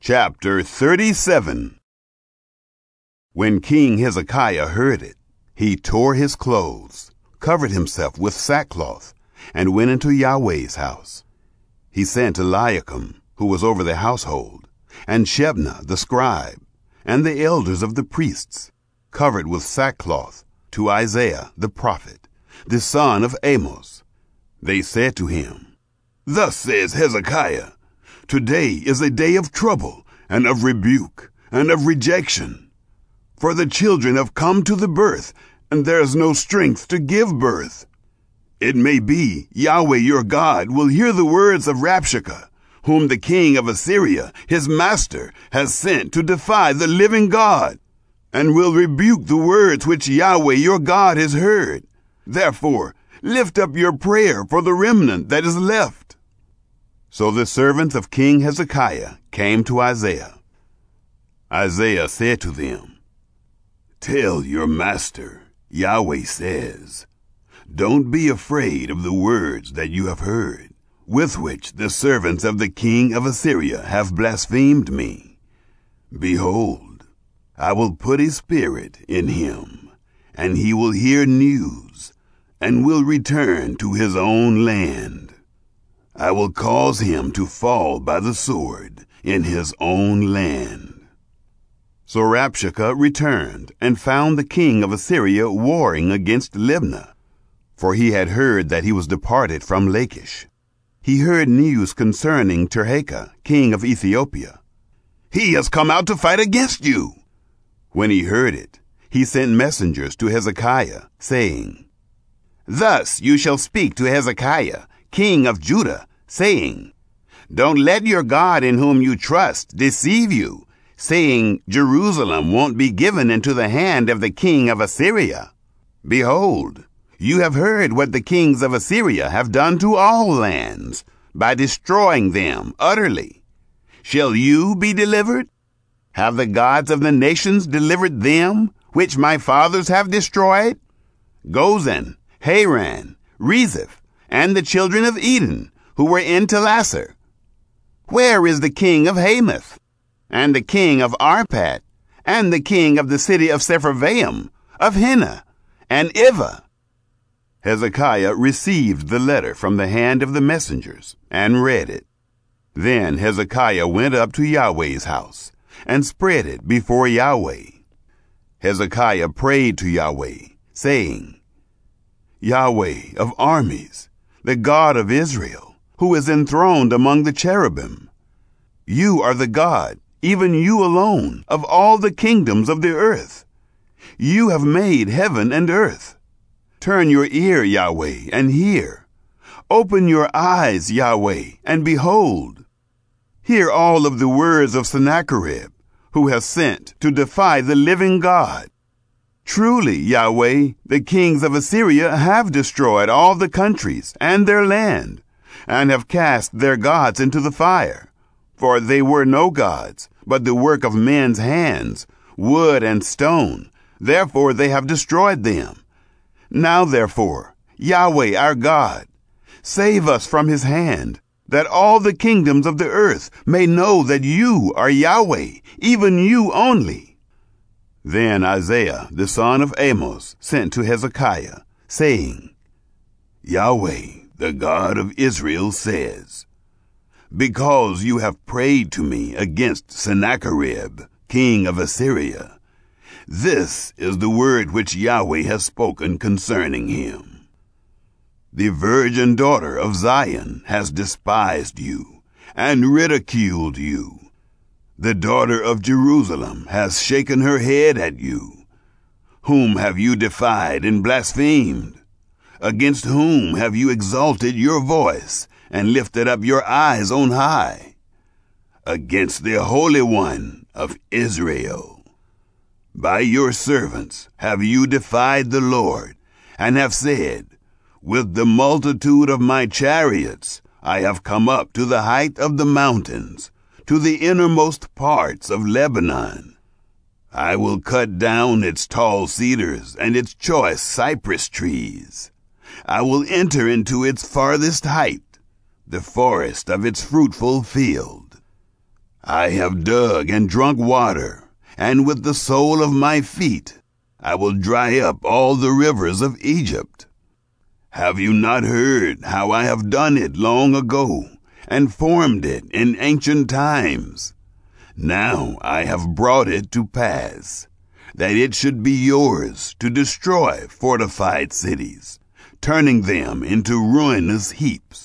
Chapter 37. When King Hezekiah heard it, he tore his clothes, covered himself with sackcloth, and went into Yahweh's house. He sent Eliakim, who was over the household, and Shebna the scribe, and the elders of the priests, covered with sackcloth, to Isaiah the prophet, the son of Amos. They said to him, "Thus says Hezekiah, today is a day of trouble, and of rebuke, and of rejection. For the children have come to the birth, and there is no strength to give birth. It may be Yahweh your God will hear the words of Rabshakeh, whom the king of Assyria, his master, has sent to defy the living God, and will rebuke the words which Yahweh your God has heard. Therefore, lift up your prayer for the remnant that is left." So the servants of King Hezekiah came to Isaiah. Isaiah said to them, "Tell your master, Yahweh says, don't be afraid of the words that you have heard, with which the servants of the king of Assyria have blasphemed me. Behold, I will put a spirit in him, and he will hear news, and will return to his own land. I will cause him to fall by the sword in his own land." So Rabshakeh returned and found the king of Assyria warring against Libnah, for he had heard that he was departed from Lachish. He heard news concerning Tirhakah, king of Ethiopia. "He has come out to fight against you." When he heard it, he sent messengers to Hezekiah, saying, "Thus you shall speak to Hezekiah, king of Judah, saying, Don't let your God in whom you trust deceive you, saying, Jerusalem won't be given into the hand of the king of Assyria. Behold, you have heard what the kings of Assyria have done to all lands, by destroying them utterly. Shall you be delivered? Have the gods of the nations delivered them, which my fathers have destroyed? Gozan, Haran, Rezeph, and the children of Eden, who were in Telassar. Where is the king of Hamath, and the king of Arpad, and the king of the city of Sepharvaim, of Hena, and Ivah?" Hezekiah received the letter from the hand of the messengers, and read it. Then Hezekiah went up to Yahweh's house, and spread it before Yahweh. Hezekiah prayed to Yahweh, saying, "Yahweh of armies, the God of Israel, who is enthroned among the cherubim, you are the God, even you alone, of all the kingdoms of the earth. You have made heaven and earth. Turn your ear, Yahweh, and hear. Open your eyes, Yahweh, and behold. Hear all of the words of Sennacherib, who has sent to defy the living God. Truly, Yahweh, the kings of Assyria have destroyed all the countries and their land, and have cast their gods into the fire. For they were no gods, but the work of men's hands, wood and stone. Therefore they have destroyed them. Now therefore, Yahweh our God, save us from his hand, that all the kingdoms of the earth may know that you are Yahweh, even you only." Then Isaiah the son of Amos sent to Hezekiah, saying, "Yahweh, the God of Israel, says, Because you have prayed to me against Sennacherib, king of Assyria, this is the word which Yahweh has spoken concerning him. The virgin daughter of Zion has despised you and ridiculed you. The daughter of Jerusalem has shaken her head at you. Whom have you defied and blasphemed? Against whom have you exalted your voice and lifted up your eyes on high? Against the Holy One of Israel. By your servants have you defied the Lord, and have said, With the multitude of my chariots I have come up to the height of the mountains, to the innermost parts of Lebanon. I will cut down its tall cedars and its choice cypress trees. I will enter into its farthest height, the forest of its fruitful field. I have dug and drunk water, and with the sole of my feet I will dry up all the rivers of Egypt. Have you not heard how I have done it long ago, and formed it in ancient times? Now I have brought it to pass, that it should be yours to destroy fortified cities, turning them into ruinous heaps.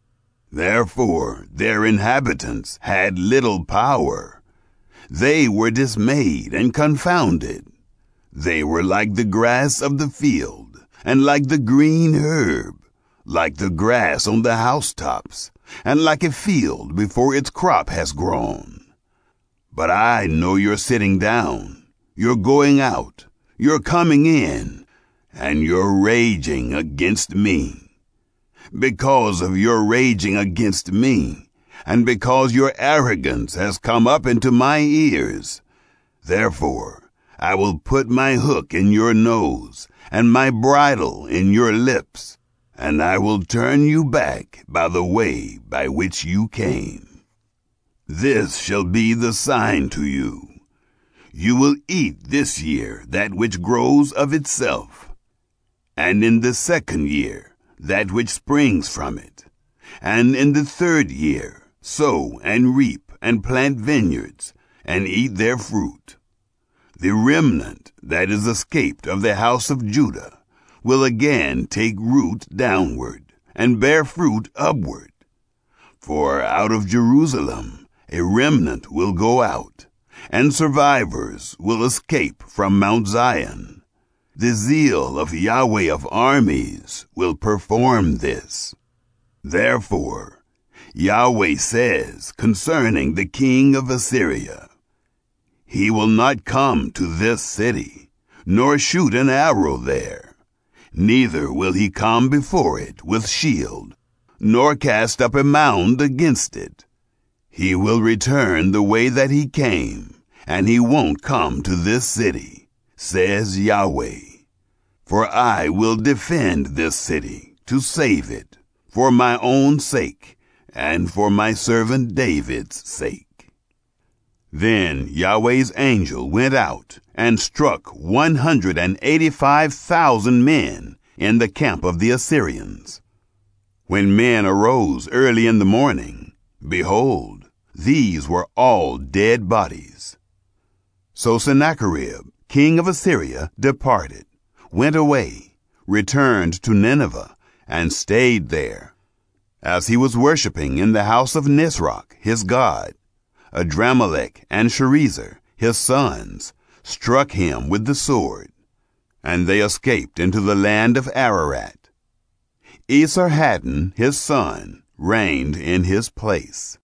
Therefore their inhabitants had little power. They were dismayed and confounded. They were like the grass of the field, and like the green herb, like the grass on the housetops, and like a field before its crop has grown. But I know you're sitting down, you're going out, you're coming in, and you're raging against me. Because of your raging against me, and because your arrogance has come up into my ears, therefore I will put my hook in your nose, and my bridle in your lips, and I will turn you back by the way by which you came. This shall be the sign to you. You will eat this year that which grows of itself, and in the second year that which springs from it, and in the third year sow and reap and plant vineyards, and eat their fruit. The remnant that is escaped of the house of Judah will again take root downward, and bear fruit upward. For out of Jerusalem a remnant will go out, and survivors will escape from Mount Zion. The zeal of Yahweh of armies will perform this. Therefore, Yahweh says concerning the king of Assyria, he will not come to this city, nor shoot an arrow there. Neither will he come before it with shield, nor cast up a mound against it. He will return the way that he came, and he won't come to this city, says Yahweh. For I will defend this city to save it, for my own sake, and for my servant David's sake. Then Yahweh's angel went out and struck 185,000 men in the camp of the Assyrians. When men arose early in the morning, behold, these were all dead bodies. So Sennacherib, king of Assyria, departed, went away, returned to Nineveh, and stayed there. As he was worshipping in the house of Nisroch, his god, Adramelech and Sharezer, his sons, struck him with the sword, and they escaped into the land of Ararat. Esarhaddon, his son, reigned in his place.